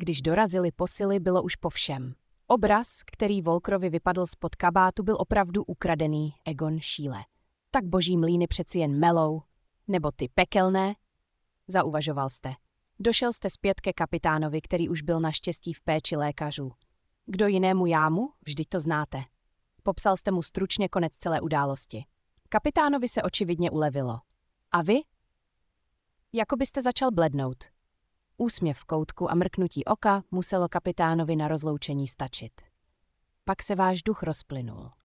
Když dorazily posily, bylo už po všem. Obraz, který Volkerovi vypadl spod kabátu, byl opravdu ukradený Egon Schiele. Tak boží mlýny přeci jen melou. Nebo ty pekelné? Zauvažoval jste. Došel jste zpět ke kapitánovi, který už byl naštěstí v péči lékařů. Kdo jinému jámu? Vždyť to znáte. Popsal jste mu stručně konec celé události. Kapitánovi se očividně ulevilo. A vy? Jako byste začal blednout. Úsměv v koutku a mrknutí oka muselo kapitánovi na rozloučení stačit. Pak se váš duch rozplynul.